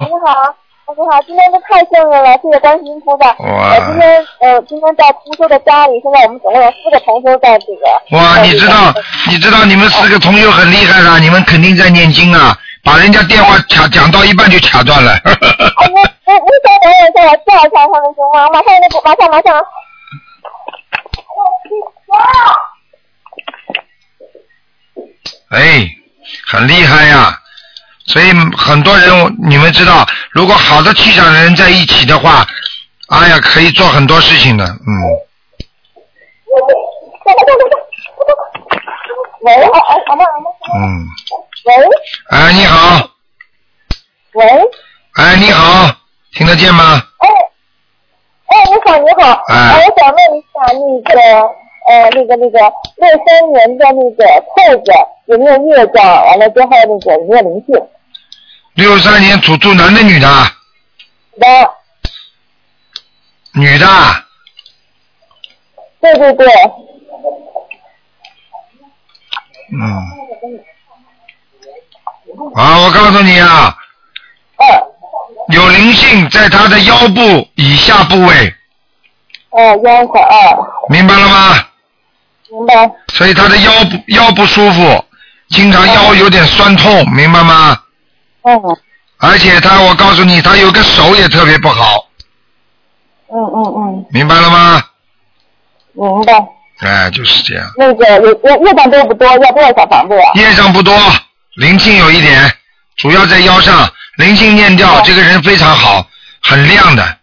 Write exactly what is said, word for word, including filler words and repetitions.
你好。你好，今天都太幸运了，谢谢观世音菩萨。 哇！ 今天呃，今天在同修的家里，现在我们总共有四个同修在这个。 哇，你知道，你知道你们四个同修很厉害的，你们肯定在念经啊，把人家电话卡讲到一半就卡断了。 哎，你你你等等一下，我叫一下他们行吗？马上那个，马上马上。 哎，很厉害呀！所以很多人，你们知道，如果好的气场的人在一起的话，哎呀，可以做很多事情的，嗯。 喂，哎哎，阿妈阿妈。 嗯。 喂。 哎，你好。 喂。 哎，你好，听得见吗？ 哎，哎，你好，你好。 哎。 我想问一下，那个呃，那个那个六三年的那个兔子有没有业障？完了之后那个有没有灵性？ 六三年属兔，男的女的？ 的。 女的。 对对对。 嗯。啊，我告诉你啊。 嗯。 有灵性在他的腰部以下部位。 哦，腰块二。 明白了吗？ 明白。 所以他的腰不腰不舒服，经常腰有点酸痛，嗯、明白吗？ 嗯。 而且他，我告诉你，他有个手也特别不好。 嗯嗯嗯。 明白了吗？ 明白。 哎，就是这样。 那个业业障多不多？要多少小房子呀？ 业障不多，灵性有一点，主要在腰上，灵性念掉，这个人非常好，很亮的。